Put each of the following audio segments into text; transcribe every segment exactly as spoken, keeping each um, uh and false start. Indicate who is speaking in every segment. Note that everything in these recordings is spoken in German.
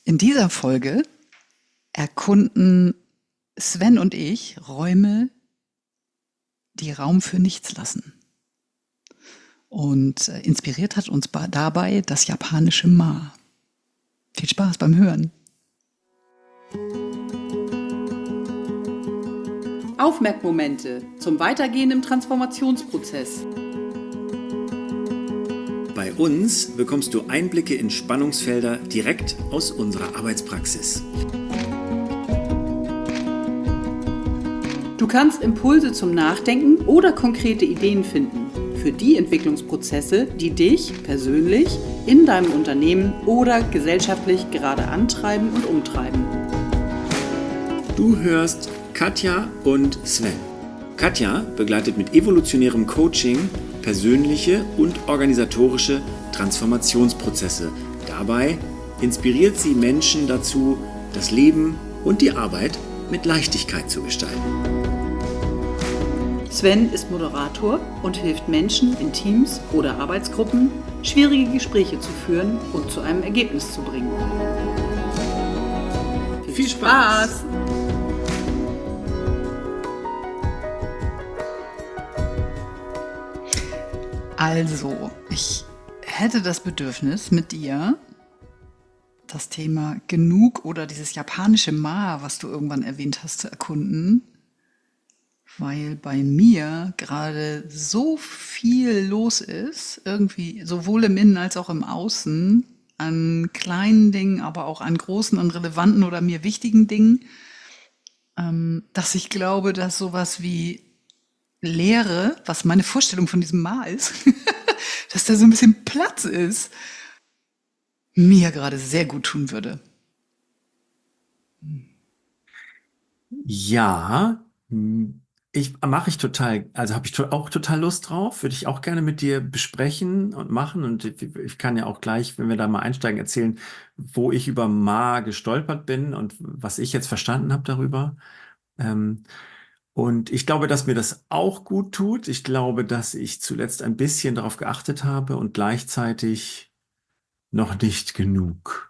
Speaker 1: In dieser Folge erkunden Sven und ich Räume, die Raum für nichts lassen. Und äh, inspiriert hat uns ba- dabei das japanische Ma. Viel Spaß beim Hören.
Speaker 2: Aufmerkmomente zum Weitergehen im Transformationsprozess.
Speaker 3: Bei uns bekommst du Einblicke in Spannungsfelder direkt aus unserer Arbeitspraxis.
Speaker 2: Du kannst Impulse zum Nachdenken oder konkrete Ideen finden für die Entwicklungsprozesse, die dich persönlich in deinem Unternehmen oder gesellschaftlich gerade antreiben und umtreiben.
Speaker 3: Du hörst Katja und Sven. Katja begleitet mit evolutionärem Coaching persönliche und organisatorische Transformationsprozesse. Dabei inspiriert sie Menschen dazu, das Leben und die Arbeit mit Leichtigkeit zu gestalten.
Speaker 2: Sven ist Moderator und hilft Menschen in Teams oder Arbeitsgruppen, schwierige Gespräche zu führen und zu einem Ergebnis zu bringen.
Speaker 3: Viel Spaß!
Speaker 1: Also, ich hätte das Bedürfnis, mit dir das Thema Genug oder dieses japanische Ma, was du irgendwann erwähnt hast, zu erkunden, weil bei mir gerade so viel los ist, irgendwie sowohl im Innen als auch im Außen, an kleinen Dingen, aber auch an großen und relevanten oder mir wichtigen Dingen, ähm, dass ich glaube, dass sowas wie Leere, was meine Vorstellung von diesem Ma ist, dass da so ein bisschen Platz ist, mir gerade sehr gut tun würde.
Speaker 3: Ja, hm, ich mache ich total, also habe ich to auch total Lust drauf, würde ich auch gerne mit dir besprechen und machen. Und ich, ich kann ja auch gleich, wenn wir da mal einsteigen, erzählen, wo ich über Ma gestolpert bin und was ich jetzt verstanden habe darüber. Ähm, und ich glaube, dass mir das auch gut tut. Ich glaube, dass ich zuletzt ein bisschen darauf geachtet habe und gleichzeitig noch nicht genug.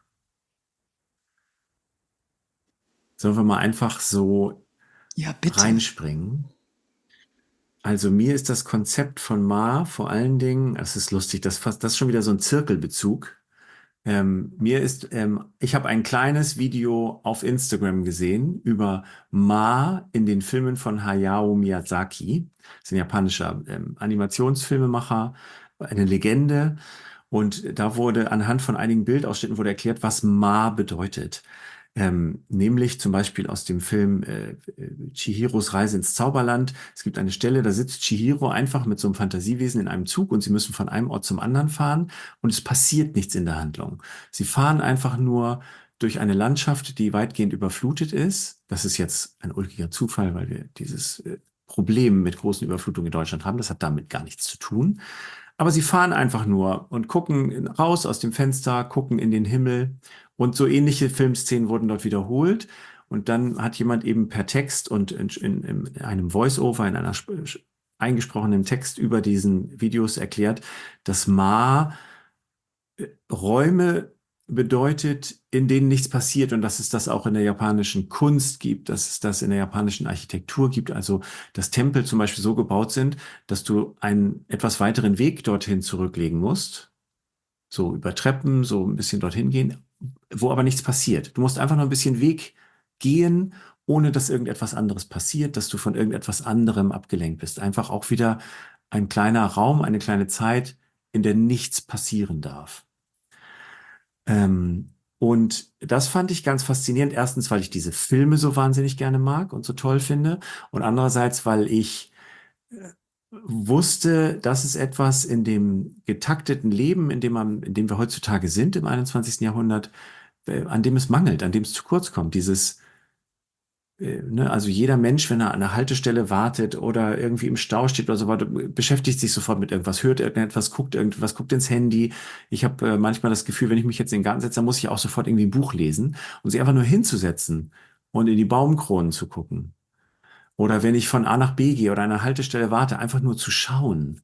Speaker 3: Sollen wir mal einfach so
Speaker 1: Ja, bitte.
Speaker 3: reinspringen? Also mir ist das Konzept von Ma vor allen Dingen, es ist lustig, das fast, das ist schon wieder so ein Zirkelbezug. Ähm, mir ist, ähm, ich habe ein kleines Video auf Instagram gesehen über Ma in den Filmen von Hayao Miyazaki. Das ist ein japanischer ähm, Animationsfilmemacher, eine Legende. Und da wurde anhand von einigen Bildausschnitten wurde erklärt, was Ma bedeutet. Ähm, nämlich zum Beispiel aus dem Film äh, äh, Chihiros Reise ins Zauberland. Es gibt eine Stelle, da sitzt Chihiro einfach mit so einem Fantasiewesen in einem Zug und sie müssen von einem Ort zum anderen fahren und es passiert nichts in der Handlung. Sie fahren einfach nur durch eine Landschaft, die weitgehend überflutet ist. Das ist jetzt ein ulkiger Zufall, weil wir dieses äh, Problem mit großen Überflutungen in Deutschland haben. Das hat damit gar nichts zu tun. Aber sie fahren einfach nur und gucken raus aus dem Fenster, gucken in den Himmel und so ähnliche Filmszenen wurden dort wiederholt. Und dann hat jemand eben per Text und in, in, in einem Voice-Over, in einer sp- eingesprochenen Text über diesen Videos erklärt, dass Ma Räume bedeutet, in denen nichts passiert und dass es das auch in der japanischen Kunst gibt, dass es das in der japanischen Architektur gibt. Also, dass Tempel zum Beispiel so gebaut sind, dass du einen etwas weiteren Weg dorthin zurücklegen musst, so über Treppen, so ein bisschen dorthin gehen, wo aber nichts passiert. Du musst einfach nur ein bisschen Weg gehen, ohne dass irgendetwas anderes passiert, dass du von irgendetwas anderem abgelenkt bist. Einfach auch wieder ein kleiner Raum, eine kleine Zeit, in der nichts passieren darf. Ähm, und das fand ich ganz faszinierend. Erstens, weil ich diese Filme so wahnsinnig gerne mag und so toll finde. Und andererseits, weil ich äh, wusste, dass es etwas in dem getakteten Leben, in dem man, in dem wir heutzutage sind im einundzwanzigsten. Jahrhundert, äh, an dem es mangelt, an dem es zu kurz kommt. Dieses äh, ne, also jeder Mensch, wenn er an einer Haltestelle wartet oder irgendwie im Stau steht oder so weiter, beschäftigt sich sofort mit irgendwas, hört irgendetwas, guckt irgendwas, guckt ins Handy. Ich habe äh, manchmal das Gefühl, wenn ich mich jetzt in den Garten setze, dann muss ich auch sofort irgendwie ein Buch lesen und sich einfach nur hinzusetzen und in die Baumkronen zu gucken. Oder wenn ich von A nach B gehe oder an einer Haltestelle warte, einfach nur zu schauen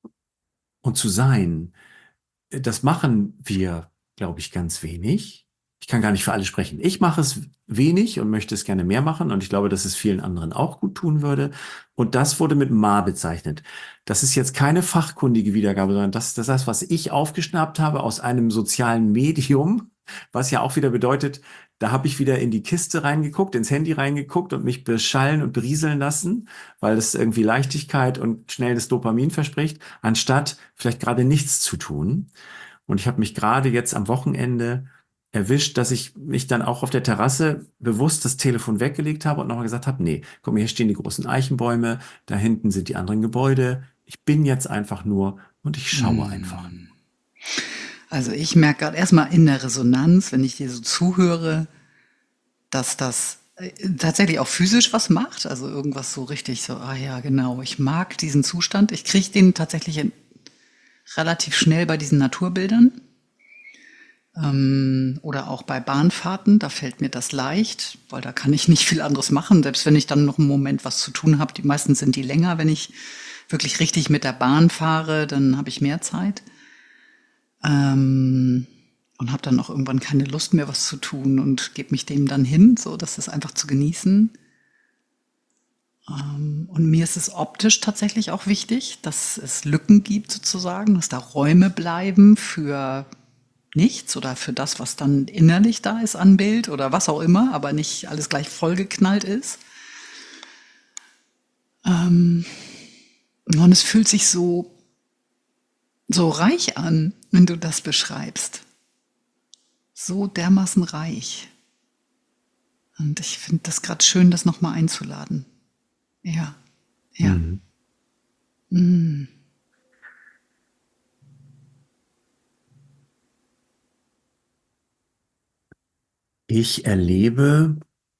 Speaker 3: und zu sein. Das machen wir, glaube ich, ganz wenig. Ich kann gar nicht für alle sprechen. Ich mache es wenig und möchte es gerne mehr machen und ich glaube, dass es vielen anderen auch gut tun würde. Und das wurde mit Ma bezeichnet. Das ist jetzt keine fachkundige Wiedergabe, sondern das ist das, was ich aufgeschnappt habe aus einem sozialen Medium, was ja auch wieder bedeutet, da habe ich wieder in die Kiste reingeguckt, ins Handy reingeguckt und mich beschallen und berieseln lassen, weil es irgendwie Leichtigkeit und schnelles Dopamin verspricht, anstatt vielleicht gerade nichts zu tun. Und ich habe mich gerade jetzt am Wochenende erwischt, dass ich mich dann auch auf der Terrasse bewusst das Telefon weggelegt habe und nochmal gesagt habe, nee, guck mal, hier stehen die großen Eichenbäume, da hinten sind die anderen Gebäude. Ich bin jetzt einfach nur und ich schaue einfach.
Speaker 1: Also ich merke gerade erstmal in der Resonanz, wenn ich dir so zuhöre, dass das äh, tatsächlich auch physisch was macht. Also irgendwas so richtig so, ah ja, genau, ich mag diesen Zustand. Ich kriege den tatsächlich in, relativ schnell bei diesen Naturbildern. Ähm, oder auch bei Bahnfahrten, da fällt mir das leicht, weil da kann ich nicht viel anderes machen, selbst wenn ich dann noch einen Moment was zu tun habe. Die meisten sind die länger, wenn ich wirklich richtig mit der Bahn fahre, dann habe ich mehr Zeit. Ähm, und habe dann auch irgendwann keine Lust mehr, was zu tun und gebe mich dem dann hin, so, das ist einfach zu genießen. Ähm, und mir ist es optisch tatsächlich auch wichtig, dass es Lücken gibt sozusagen, dass da Räume bleiben für nichts oder für das, was dann innerlich da ist an Bild oder was auch immer, aber nicht alles gleich vollgeknallt ist. Ähm, und es fühlt sich so, so reich an, wenn du das beschreibst. So dermaßen reich. Und ich finde das gerade schön, das nochmal einzuladen. Ja, ja.
Speaker 3: Mhm.
Speaker 1: Mm.
Speaker 3: Ich erlebe,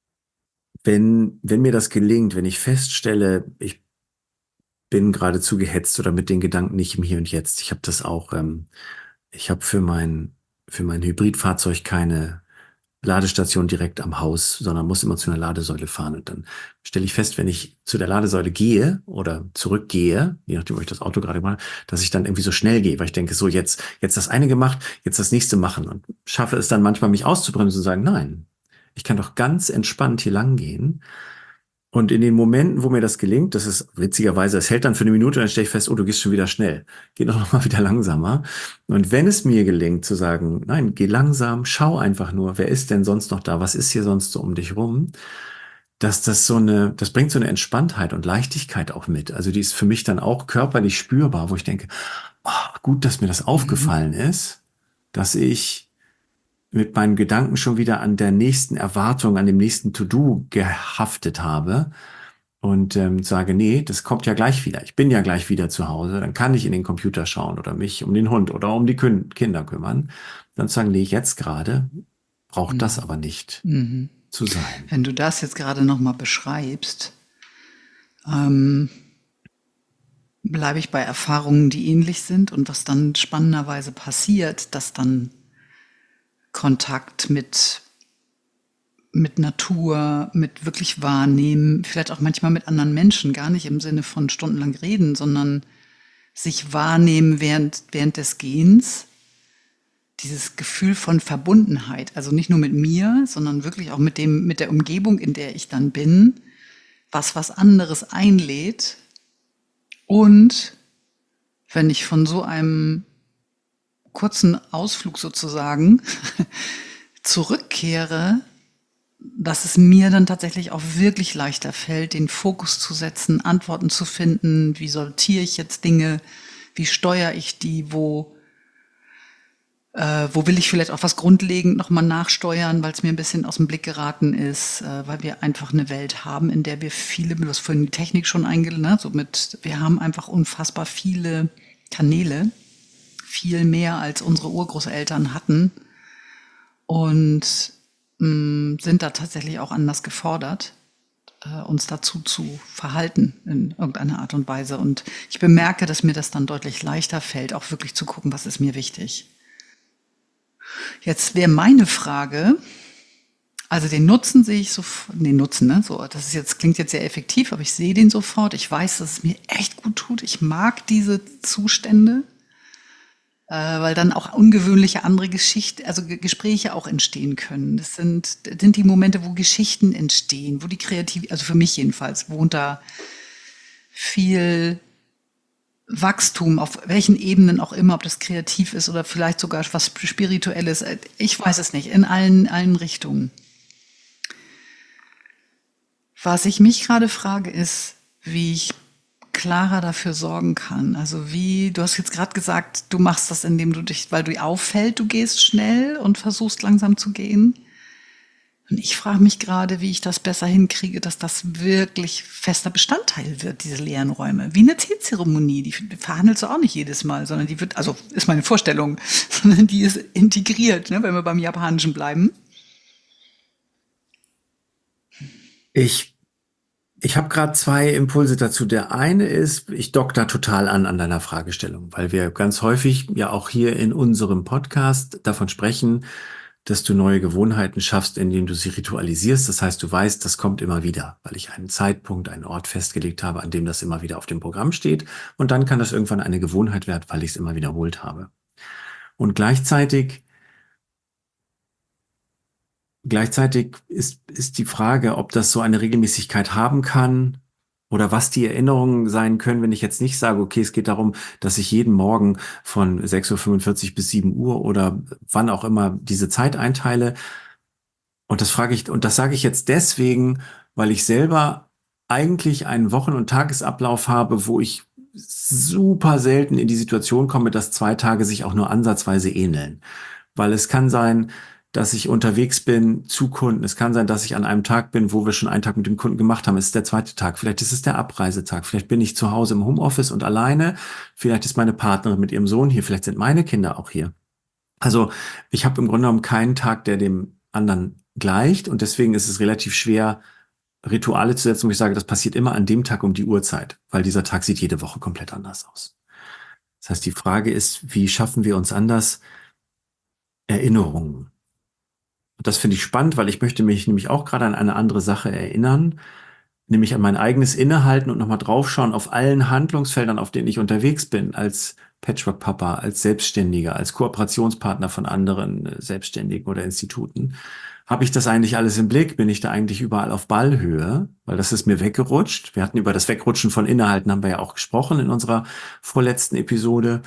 Speaker 3: wenn, wenn mir das gelingt, wenn ich feststelle, ich bin geradezu gehetzt oder mit den Gedanken nicht im Hier und Jetzt. Ich habe das auch, ähm, ich habe für mein, für mein Hybridfahrzeug keine Ladestation direkt am Haus, sondern muss immer zu einer Ladesäule fahren. Und dann stelle ich fest, wenn ich zu der Ladesäule gehe oder zurückgehe, je nachdem, wo ich das Auto gerade mache, dass ich dann irgendwie so schnell gehe, weil ich denke, so jetzt, jetzt das eine gemacht, jetzt das nächste machen und schaffe es dann manchmal, mich auszubremsen und sagen, nein, ich kann doch ganz entspannt hier lang gehen. Und in den Momenten, wo mir das gelingt, das ist witzigerweise, es hält dann für eine Minute, dann stelle ich fest, oh, du gehst schon wieder schnell. Geh doch noch mal wieder langsamer. Und wenn es mir gelingt zu sagen, nein, geh langsam, schau einfach nur, wer ist denn sonst noch da? Was ist hier sonst so um dich rum? Dass das so eine, das bringt so eine Entspanntheit und Leichtigkeit auch mit. Also die ist für mich dann auch körperlich spürbar, wo ich denke, oh, gut, dass mir das aufgefallen ist, dass ich mit meinen Gedanken schon wieder an der nächsten Erwartung, an dem nächsten To-Do gehaftet habe und ähm, sage, nee, das kommt ja gleich wieder. Ich bin ja gleich wieder zu Hause. Dann kann ich in den Computer schauen oder mich um den Hund oder um die Kün- Kinder kümmern. Dann zu sagen, nee, jetzt gerade braucht das aber nicht zu sein.
Speaker 1: Wenn du das jetzt gerade nochmal beschreibst, ähm, bleibe ich bei Erfahrungen, die ähnlich sind und was dann spannenderweise passiert, dass dann Kontakt mit, mit Natur, mit wirklich wahrnehmen, vielleicht auch manchmal mit anderen Menschen, gar nicht im Sinne von stundenlang reden, sondern sich wahrnehmen während, während des Gehens. Dieses Gefühl von Verbundenheit, also nicht nur mit mir, sondern wirklich auch mit dem, mit der Umgebung, in der ich dann bin, was was anderes einlädt. Und wenn ich von so einem kurzen Ausflug sozusagen zurückkehre, dass es mir dann tatsächlich auch wirklich leichter fällt, den Fokus zu setzen, Antworten zu finden, wie sortiere ich jetzt Dinge, wie steuere ich die, wo, äh, wo will ich vielleicht auch was grundlegend nochmal nachsteuern, weil es mir ein bisschen aus dem Blick geraten ist, äh, weil wir einfach eine Welt haben, in der wir viele, du hast vorhin die Technik schon eingeladen, ne? So mit, wir haben einfach unfassbar viele Kanäle, viel mehr als unsere Urgroßeltern hatten und mh, sind da tatsächlich auch anders gefordert, äh, uns dazu zu verhalten in irgendeiner Art und Weise. Und ich bemerke, dass mir das dann deutlich leichter fällt, auch wirklich zu gucken, was ist mir wichtig. Jetzt wäre meine Frage, also den Nutzen sehe ich so, den Nutzen, ne? So, das ist jetzt, klingt jetzt sehr effektiv, aber ich sehe den sofort. Ich weiß, dass es mir echt gut tut. Ich mag diese Zustände. äh, weil dann auch ungewöhnliche andere Geschichten, also Ge- Gespräche auch entstehen können. Das sind, das sind die Momente, wo Geschichten entstehen, wo die Kreativität, also für mich jedenfalls, wohnt da viel Wachstum, auf welchen Ebenen auch immer, ob das kreativ ist oder vielleicht sogar was Spirituelles. Ich weiß es nicht, in allen, allen Richtungen. Was ich mich gerade frage, ist, wie ich klarer dafür sorgen kann. Also wie, du hast jetzt gerade gesagt, du machst das, indem du dich, weil du auffällt, du gehst schnell und versuchst langsam zu gehen. Und ich frage mich gerade, wie ich das besser hinkriege, dass das wirklich fester Bestandteil wird, diese leeren Räume. Wie eine Teezeremonie, die verhandelst du auch nicht jedes Mal, sondern die wird, also ist meine Vorstellung, sondern die ist integriert, ne, wenn wir beim Japanischen bleiben.
Speaker 3: Ich, ich habe gerade zwei Impulse dazu. Der eine ist, ich dock da total an an deiner Fragestellung, weil wir ganz häufig ja auch hier in unserem Podcast davon sprechen, dass du neue Gewohnheiten schaffst, indem du sie ritualisierst. Das heißt, du weißt, das kommt immer wieder, weil ich einen Zeitpunkt, einen Ort festgelegt habe, an dem das immer wieder auf dem Programm steht. Und dann kann das irgendwann eine Gewohnheit werden, weil ich es immer wiederholt habe. Und gleichzeitig Gleichzeitig ist, ist die Frage, ob das so eine Regelmäßigkeit haben kann oder was die Erinnerungen sein können, wenn ich jetzt nicht sage, okay, es geht darum, dass ich jeden Morgen von sechs Uhr fünfundvierzig bis sieben Uhr oder wann auch immer diese Zeit einteile. Und das frage ich, und das sage ich jetzt deswegen, weil ich selber eigentlich einen Wochen- und Tagesablauf habe, wo ich super selten in die Situation komme, dass zwei Tage sich auch nur ansatzweise ähneln. Weil es kann sein, dass ich unterwegs bin zu Kunden. Es kann sein, dass ich an einem Tag bin, wo wir schon einen Tag mit dem Kunden gemacht haben. Es ist der zweite Tag. Vielleicht ist es der Abreisetag. Vielleicht bin ich zu Hause im Homeoffice und alleine. Vielleicht ist meine Partnerin mit ihrem Sohn hier. Vielleicht sind meine Kinder auch hier. Also ich habe im Grunde genommen keinen Tag, der dem anderen gleicht. Und deswegen ist es relativ schwer, Rituale zu setzen, wo ich sage, das passiert immer an dem Tag um die Uhrzeit, weil dieser Tag sieht jede Woche komplett anders aus. Das heißt, die Frage ist, wie schaffen wir uns anders Erinnerungen? Und das finde ich spannend, weil ich möchte mich nämlich auch gerade an eine andere Sache erinnern, nämlich an mein eigenes Innehalten und nochmal draufschauen auf allen Handlungsfeldern, auf denen ich unterwegs bin, als Patchwork-Papa, als Selbstständiger, als Kooperationspartner von anderen äh, Selbstständigen oder Instituten. Habe ich das eigentlich alles im Blick? Bin ich da eigentlich überall auf Ballhöhe? Weil das ist mir weggerutscht. Wir hatten über das Wegrutschen von Innehalten, haben wir ja auch gesprochen in unserer vorletzten Episode.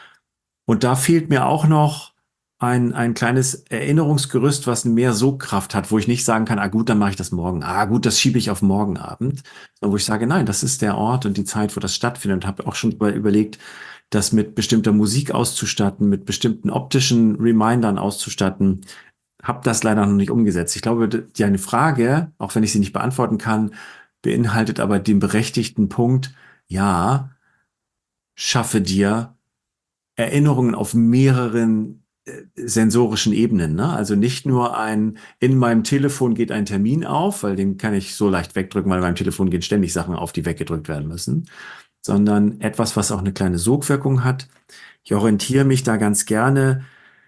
Speaker 3: Und da fehlt mir auch noch ein, ein kleines Erinnerungsgerüst, was mehr Sogkraft hat, wo ich nicht sagen kann, ah gut, dann mache ich das morgen. Ah gut, das schiebe ich auf morgen Abend. Sondern wo ich sage, nein, das ist der Ort und die Zeit, wo das stattfindet. Und habe auch schon über- überlegt, das mit bestimmter Musik auszustatten, mit bestimmten optischen Remindern auszustatten. Habe das leider noch nicht umgesetzt. Ich glaube, d- die eine Frage, auch wenn ich sie nicht beantworten kann, beinhaltet aber den berechtigten Punkt, ja, schaffe dir Erinnerungen auf mehreren äh, sensorischen Ebenen, ne? Also nicht nur ein, in meinem Telefon geht ein Termin auf, weil den kann ich so leicht wegdrücken, weil beim Telefon gehen ständig Sachen auf, die weggedrückt werden müssen, sondern etwas, was auch eine kleine Sogwirkung hat. Ich orientiere mich da ganz gerne.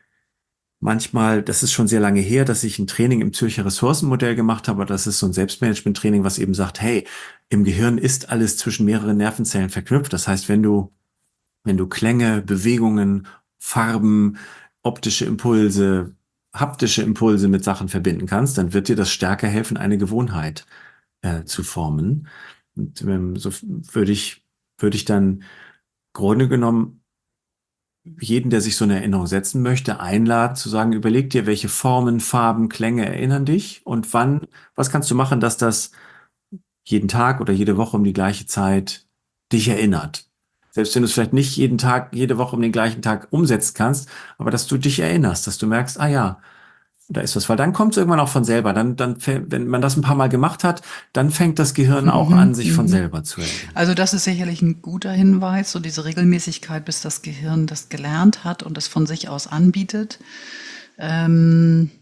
Speaker 3: Manchmal, das ist schon sehr lange her, dass ich ein Training im Zürcher Ressourcenmodell gemacht habe. Das ist so ein Selbstmanagement-Training, was eben sagt, hey, im Gehirn ist alles zwischen mehreren Nervenzellen verknüpft. Das heißt, wenn du wenn du Klänge, Bewegungen, Farben, optische Impulse, haptische Impulse mit Sachen verbinden kannst, dann wird dir das stärker helfen, eine Gewohnheit äh, zu formen. Und ähm, so würde ich, würde ich dann im Grunde genommen jeden, der sich so eine Erinnerung setzen möchte, einladen zu sagen, überleg dir, welche Formen, Farben, Klänge erinnern dich und wann, was kannst du machen, dass das jeden Tag oder jede Woche um die gleiche Zeit dich erinnert. Selbst wenn du es vielleicht nicht jeden Tag, jede Woche um den gleichen Tag umsetzen kannst, aber dass du dich erinnerst, dass du merkst, ah ja, da ist was, weil dann kommt es irgendwann auch von selber. Dann, dann, fä- wenn man das ein paar Mal gemacht hat, dann fängt das Gehirn auch an, sich von selber zu erinnern.
Speaker 1: Also das ist sicherlich ein guter Hinweis, so diese Regelmäßigkeit, bis das Gehirn das gelernt hat und es von sich aus anbietet. Ähm,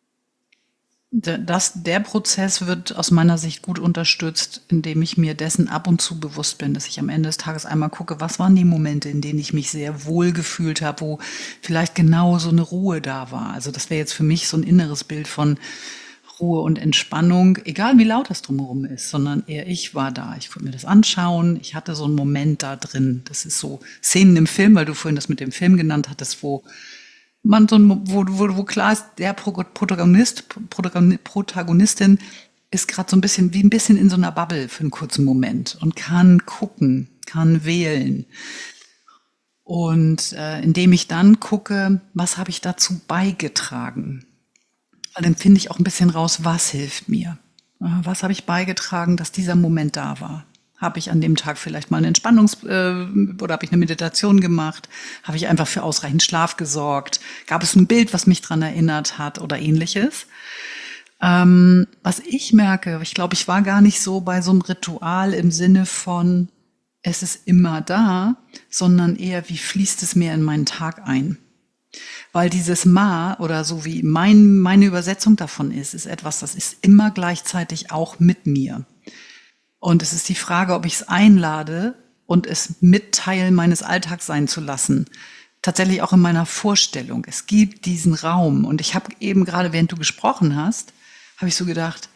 Speaker 1: d- das, der Prozess wird aus meiner Sicht gut unterstützt, indem ich mir dessen ab und zu bewusst bin, dass ich am Ende des Tages einmal gucke, was waren die Momente, in denen ich mich sehr wohl gefühlt habe, wo vielleicht genau so eine Ruhe da war. Also das wäre jetzt für mich so ein inneres Bild von Ruhe und Entspannung, egal wie laut das drumherum ist, sondern eher ich war da. Ich konnte mir das anschauen. Ich hatte so einen Moment da drin. Das ist so Szenen im Film, weil du vorhin das mit dem Film genannt hattest, wo man so, ein- wo, wo, wo klar ist, der Pro- Protagonist, Protagoni- Protagonistin ist gerade so ein bisschen wie ein bisschen in so einer Bubble für einen kurzen Moment und kann gucken, kann wählen. Und äh, indem ich dann gucke, was habe ich dazu beigetragen? Weil dann finde ich auch ein bisschen raus, was hilft mir. Äh, Was habe ich beigetragen, dass dieser Moment da war? Habe ich an dem Tag vielleicht mal eine Entspannungs- äh, oder habe ich eine Meditation gemacht? Habe ich einfach für ausreichend Schlaf gesorgt? Gab es ein Bild, was mich dran erinnert hat oder ähnliches? Ähm, was ich merke, ich glaube, ich war gar nicht so bei so einem Ritual im Sinne von, es ist immer da, sondern eher, wie fließt es mir in meinen Tag ein? Weil dieses Ma oder so wie mein, meine Übersetzung davon ist, ist etwas, das ist immer gleichzeitig auch mit mir. Und es ist die Frage, ob ich es einlade und es mit Teil meines Alltags sein zu lassen. Tatsächlich auch in meiner Vorstellung. Es gibt diesen Raum. Und ich habe eben gerade, während du gesprochen hast, habe ich so gedacht,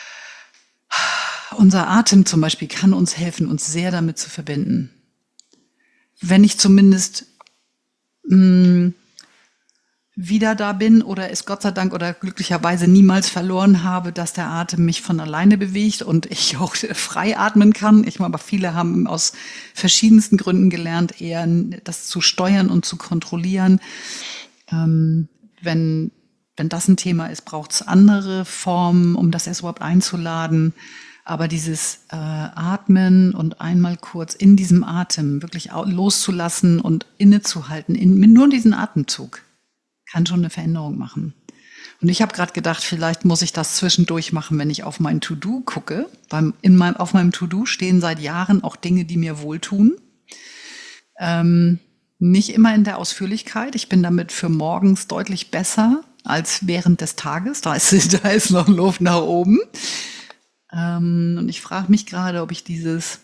Speaker 1: unser Atem zum Beispiel kann uns helfen, uns sehr damit zu verbinden. Wenn ich zumindest mh, wieder da bin oder es Gott sei Dank oder glücklicherweise niemals verloren habe, dass der Atem mich von alleine bewegt und ich auch frei atmen kann. Ich meine, aber viele haben aus verschiedensten Gründen gelernt, eher das zu steuern und zu kontrollieren. Ähm, wenn, wenn das ein Thema ist, braucht es andere Formen, um das erst überhaupt einzuladen. Aber dieses äh, Atmen und einmal kurz in diesem Atem wirklich au- loszulassen und innezuhalten, in, nur diesen Atemzug, kann schon eine Veränderung machen. Und ich habe gerade gedacht, vielleicht muss ich das zwischendurch machen, wenn ich auf mein To-Do gucke. Beim, in meinem, auf meinem To-Do stehen seit Jahren auch Dinge, die mir wohltun. Ähm, nicht immer in der Ausführlichkeit. Ich bin damit für morgens deutlich besser als während des Tages. Da ist, da ist noch Luft nach oben. Ähm, und ich frage mich gerade, ob ich dieses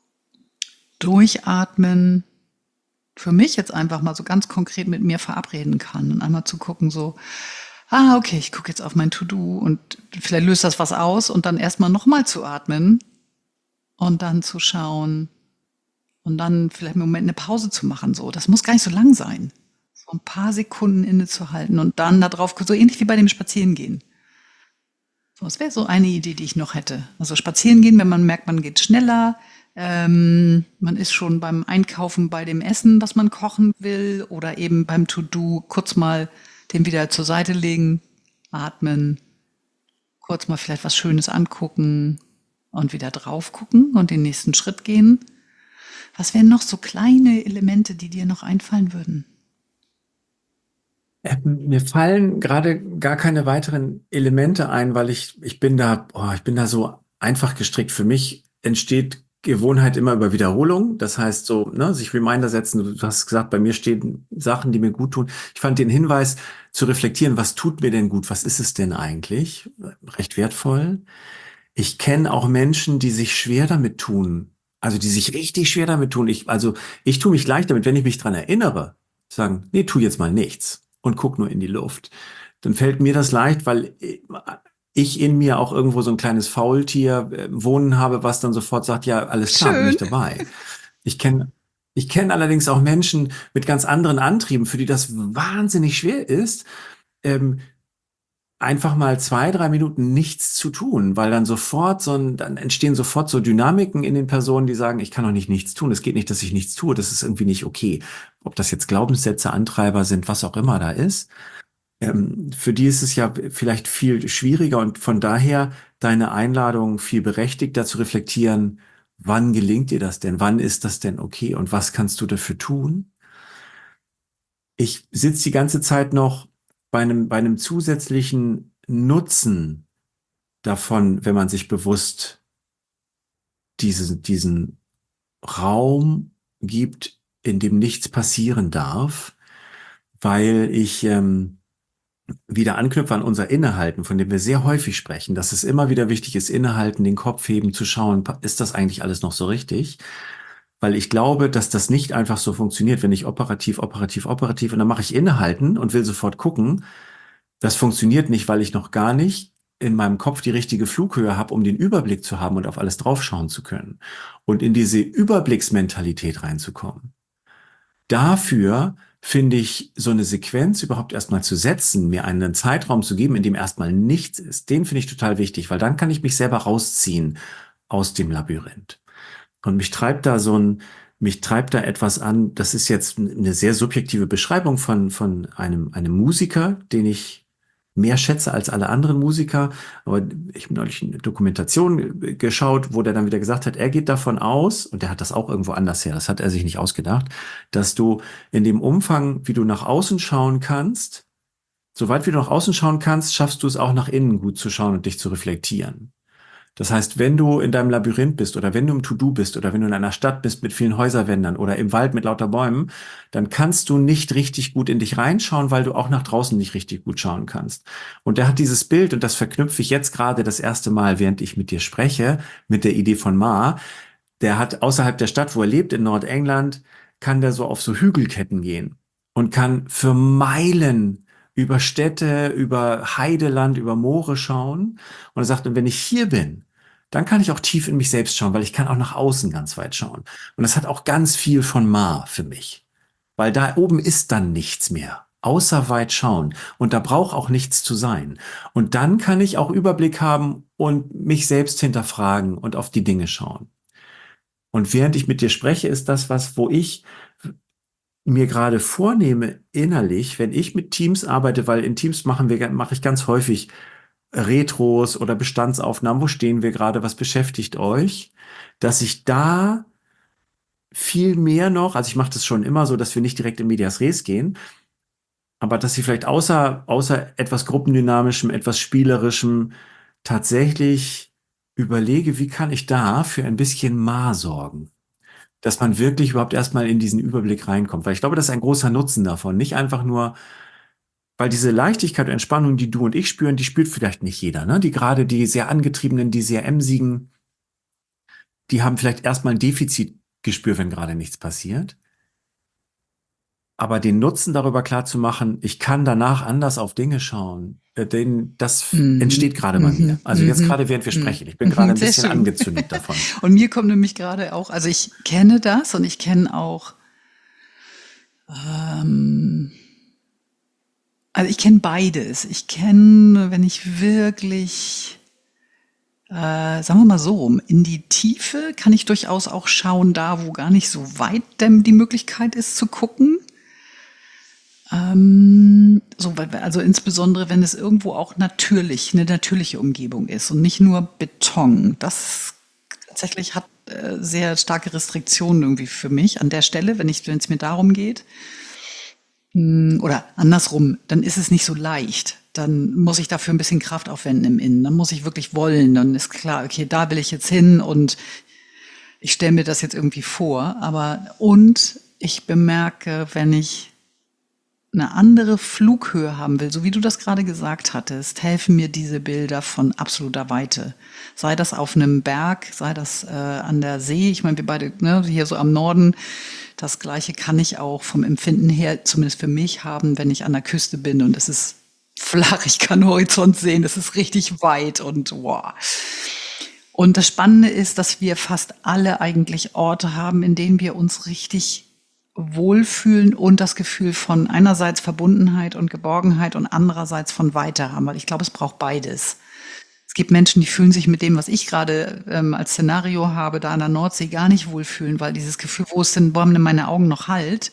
Speaker 1: Durchatmen für mich jetzt einfach mal so ganz konkret mit mir verabreden kann und einmal zu gucken, so, ah, okay, ich gucke jetzt auf mein To-Do und vielleicht löst das was aus und dann erstmal nochmal zu atmen und dann zu schauen und dann vielleicht im Moment eine Pause zu machen. So, das muss gar nicht so lang sein. So ein paar Sekunden innezuhalten und dann darauf, so ähnlich wie bei dem Spazierengehen. So, das wäre so eine Idee, die ich noch hätte. Also spazieren gehen, wenn man merkt, man geht schneller, ähm, man ist schon beim Einkaufen bei dem Essen, was man kochen will, oder eben beim To-Do kurz mal den wieder zur Seite legen, atmen, kurz mal vielleicht was Schönes angucken und wieder drauf gucken und den nächsten Schritt gehen. Was wären noch so kleine Elemente, die dir noch einfallen würden?
Speaker 3: Äh, Mir fallen gerade gar keine weiteren Elemente ein, weil ich, ich bin da, oh, ich bin da so einfach gestrickt. Für mich entsteht Gewohnheit immer über Wiederholung. Das heißt so, ne, sich Reminder setzen. Du hast gesagt, bei mir stehen Sachen, die mir gut tun. Ich fand den Hinweis zu reflektieren, was tut mir denn gut? Was ist es denn eigentlich? Recht wertvoll. Ich kenne auch Menschen, die sich schwer damit tun. Also die sich richtig schwer damit tun. Ich, also ich tue mich leicht damit, wenn ich mich dran erinnere, sagen, nee, tu jetzt mal nichts und guck nur in die Luft. Dann fällt mir das leicht, weil ich in mir auch irgendwo so ein kleines Faultier äh, wohnen habe, was dann sofort sagt, ja, alles klar, bin
Speaker 1: Schön.
Speaker 3: ich dabei. Ich kenne ich kenne allerdings auch Menschen mit ganz anderen Antrieben, für die das wahnsinnig schwer ist, ähm, einfach mal zwei, drei Minuten nichts zu tun, weil dann sofort so ein, dann entstehen sofort so Dynamiken in den Personen, die sagen, ich kann doch nicht nichts tun. Es geht nicht, dass ich nichts tue. Das ist irgendwie nicht okay. Ob das jetzt Glaubenssätze, Antreiber sind, was auch immer da ist. Ähm, für die ist es ja vielleicht viel schwieriger und von daher deine Einladung viel berechtigter zu reflektieren, wann gelingt dir das denn? Wann ist das denn okay? Und was kannst du dafür tun? Ich sitze die ganze Zeit noch bei einem, bei einem zusätzlichen Nutzen davon, wenn man sich bewusst diesen, diesen Raum gibt, in dem nichts passieren darf, weil ich ähm, wieder anknüpfe an unser Innehalten, von dem wir sehr häufig sprechen, dass es immer wieder wichtig ist, innehalten, den Kopf heben, zu schauen, ist das eigentlich alles noch so richtig? Weil ich glaube, dass das nicht einfach so funktioniert, wenn ich operativ, operativ, operativ und dann mache ich innehalten und will sofort gucken. Das funktioniert nicht, weil ich noch gar nicht in meinem Kopf die richtige Flughöhe habe, um den Überblick zu haben und auf alles draufschauen zu können und in diese Überblicksmentalität reinzukommen. Dafür finde ich, so eine Sequenz überhaupt erstmal zu setzen, mir einen Zeitraum zu geben, in dem erstmal nichts ist, den finde ich total wichtig, weil dann kann ich mich selber rausziehen aus dem Labyrinth. Und mich treibt da so ein, mich treibt da etwas an, das ist jetzt eine sehr subjektive Beschreibung von, von einem, einem Musiker, den ich mehr schätze als alle anderen Musiker. Aber ich habe neulich eine Dokumentation g- geschaut, wo der dann wieder gesagt hat, er geht davon aus, und der hat das auch irgendwo anders her, das hat er sich nicht ausgedacht, dass du in dem Umfang, wie du nach außen schauen kannst, soweit wie du nach außen schauen kannst, schaffst du es auch nach innen gut zu schauen und dich zu reflektieren. Das heißt, wenn du in deinem Labyrinth bist oder wenn du im To-Do bist oder wenn du in einer Stadt bist mit vielen Häuserwändern oder im Wald mit lauter Bäumen, dann kannst du nicht richtig gut in dich reinschauen, weil du auch nach draußen nicht richtig gut schauen kannst. Und der hat dieses Bild, und das verknüpfe ich jetzt gerade das erste Mal, während ich mit dir spreche, mit der Idee von Ma. Der hat außerhalb der Stadt, wo er lebt, in Nordengland, kann der so auf so Hügelketten gehen und kann für Meilen über Städte, über Heideland, über Moore schauen. Und er sagt, und wenn ich hier bin, dann kann ich auch tief in mich selbst schauen, weil ich kann auch nach außen ganz weit schauen. Und das hat auch ganz viel von Ma für mich. Weil da oben ist dann nichts mehr, außer weit schauen. Und da braucht auch nichts zu sein. Und dann kann ich auch Überblick haben und mich selbst hinterfragen und auf die Dinge schauen. Und während ich mit dir spreche, ist das was, wo ich mir gerade vornehme innerlich, wenn ich mit Teams arbeite, weil in Teams machen wir, mache ich ganz häufig Retros oder Bestandsaufnahmen, wo stehen wir gerade, was beschäftigt euch, dass ich da viel mehr noch, also ich mache das schon immer so, dass wir nicht direkt in Medias Res gehen, aber dass ich vielleicht außer, außer etwas Gruppendynamischem, etwas Spielerischem tatsächlich überlege, wie kann ich da für ein bisschen Ma sorgen? Dass man wirklich überhaupt erstmal in diesen Überblick reinkommt. Weil ich glaube, das ist ein großer Nutzen davon. Nicht einfach nur, weil diese Leichtigkeit und Entspannung, die du und ich spüren, die spürt vielleicht nicht jeder. Ne? Die gerade die sehr angetriebenen, die sehr emsigen, die haben vielleicht erstmal ein Defizitgespür, wenn gerade nichts passiert. Aber den Nutzen darüber klar zu machen, ich kann danach anders auf Dinge schauen, äh, den, das
Speaker 1: Mhm.
Speaker 3: entsteht gerade bei
Speaker 1: Mhm.
Speaker 3: mir. Also jetzt
Speaker 1: Mhm.
Speaker 3: gerade, während wir
Speaker 1: Mhm.
Speaker 3: sprechen. Ich bin gerade ein
Speaker 1: Sehr
Speaker 3: bisschen
Speaker 1: schön.
Speaker 3: angezündet davon.
Speaker 1: Und mir kommt nämlich gerade auch, also ich kenne das und ich kenne auch, ähm, also ich kenne beides. Ich kenne, wenn ich wirklich, äh, sagen wir mal so rum, in die Tiefe kann ich durchaus auch schauen, da wo gar nicht so weit denn die Möglichkeit ist zu gucken. Ähm, so, weil- also insbesondere, wenn es irgendwo auch natürlich, eine natürliche Umgebung ist und nicht nur Beton. Das tatsächlich hat äh, sehr starke Restriktionen irgendwie für mich an der Stelle, wenn ich, wenn es mir darum geht. Mm, Oder andersrum, dann ist es nicht so leicht. Dann muss ich dafür ein bisschen Kraft aufwenden im Innen. Dann muss ich wirklich wollen. Dann ist klar, okay, da will ich jetzt hin und ich stelle mir das jetzt irgendwie vor. Aber und ich bemerke, wenn ich eine andere Flughöhe haben will, so wie du das gerade gesagt hattest, helfen mir diese Bilder von absoluter Weite. Sei das auf einem Berg, sei das äh, an der See. Ich meine, wir beide, ne, hier so am Norden, das Gleiche kann ich auch vom Empfinden her, zumindest für mich, haben, wenn ich an der Küste bin und es ist flach, ich kann Horizont sehen, es ist richtig weit und wow. Und das Spannende ist, dass wir fast alle eigentlich Orte haben, in denen wir uns richtig wohlfühlen und das Gefühl von einerseits Verbundenheit und Geborgenheit und andererseits von Weite haben, weil ich glaube, es braucht beides. Es gibt Menschen, die fühlen sich mit dem, was ich gerade ähm, als Szenario habe, da an der Nordsee gar nicht wohlfühlen, weil dieses Gefühl, wo ist denn, wo haben denn meine Augen noch Halt,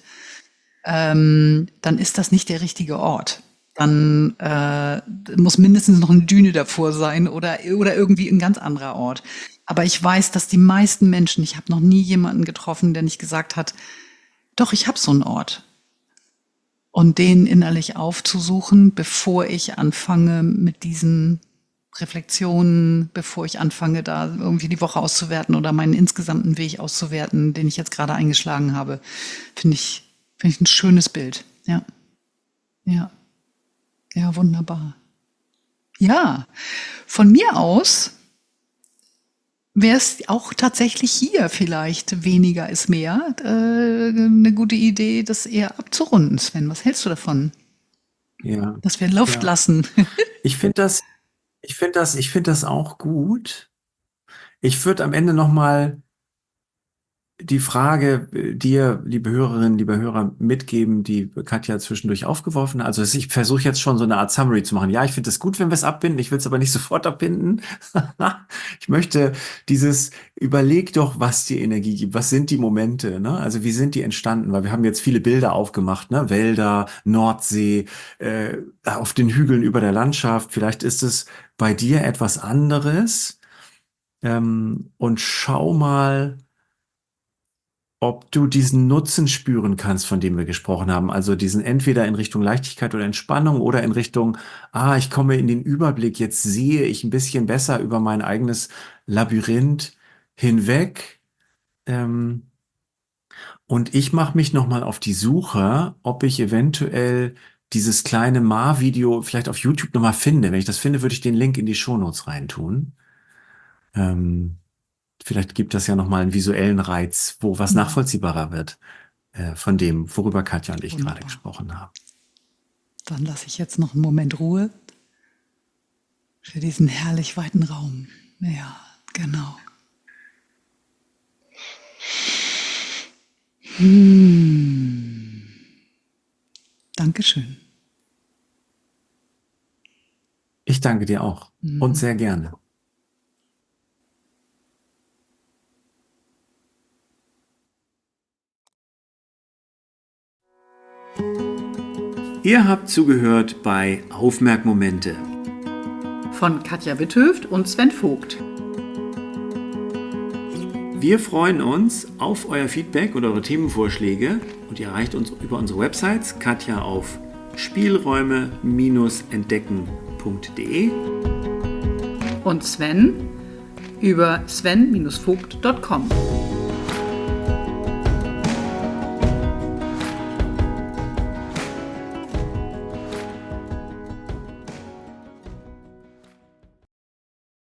Speaker 1: ähm, dann ist das nicht der richtige Ort. Dann äh, muss mindestens noch eine Düne davor sein oder, oder irgendwie ein ganz anderer Ort. Aber ich weiß, dass die meisten Menschen, ich habe noch nie jemanden getroffen, der nicht gesagt hat, doch, ich habe so einen Ort. Und den innerlich aufzusuchen, bevor ich anfange mit diesen Reflexionen, bevor ich anfange, da irgendwie die Woche auszuwerten oder meinen insgesamten Weg auszuwerten, den ich jetzt gerade eingeschlagen habe, finde ich, finde ich ein schönes Bild. Ja, ja, ja, wunderbar. Ja, von mir aus wäre es auch tatsächlich hier vielleicht weniger ist mehr äh, eine gute Idee, das eher abzurunden, Sven. Was hältst du davon?
Speaker 3: Ja,
Speaker 1: Dass wir Luft
Speaker 3: ja.
Speaker 1: lassen.
Speaker 3: Ich finde das, Ich finde das, ich finde das auch gut. Ich würde am Ende nochmal die Frage äh, dir, liebe Hörerinnen, liebe Hörer, mitgeben, die Katja zwischendurch aufgeworfen hat. Also es- ich versuche jetzt schon so eine Art Summary zu machen. Ja, ich finde es gut, wenn wir es abbinden. Ich will es aber nicht sofort abbinden. Ich möchte dieses, überleg doch, was dir Energie gibt. Was sind die Momente? Ne? Also wie sind die entstanden? Weil wir haben jetzt viele Bilder aufgemacht, ne? Wälder, Nordsee, äh, auf den Hügeln über der Landschaft. Vielleicht ist es bei dir etwas anderes. Ähm, und schau mal, ob du diesen Nutzen spüren kannst, von dem wir gesprochen haben. Also diesen entweder in Richtung Leichtigkeit oder Entspannung oder in Richtung, ah, ich komme in den Überblick, jetzt sehe ich ein bisschen besser über mein eigenes Labyrinth hinweg. Ähm, und ich mache mich nochmal auf die Suche, ob ich eventuell dieses kleine Ma-Video vielleicht auf YouTube nochmal finde. Wenn ich das finde, würde ich den Link in die Shownotes reintun. Ähm, Vielleicht gibt das ja nochmal einen visuellen Reiz, wo was
Speaker 1: Mhm.
Speaker 3: nachvollziehbarer wird, äh, von dem, worüber Katja und ich gerade
Speaker 1: Wunderbar.
Speaker 3: gesprochen haben.
Speaker 1: Dann lasse ich jetzt noch einen Moment Ruhe für diesen herrlich weiten Raum. Ja, genau. Hm. Dankeschön.
Speaker 3: Ich danke dir auch und
Speaker 1: Mhm.
Speaker 3: sehr gerne. Ihr habt zugehört bei Aufmerkmomente
Speaker 2: Von Katja Witthöft und Sven Vogt.
Speaker 3: Wir freuen uns auf euer Feedback und eure Themenvorschläge und ihr erreicht uns über unsere Websites, Katja auf spielräume entdecken punkt de
Speaker 2: Und Sven über sven Bindestrich vogt Punkt com.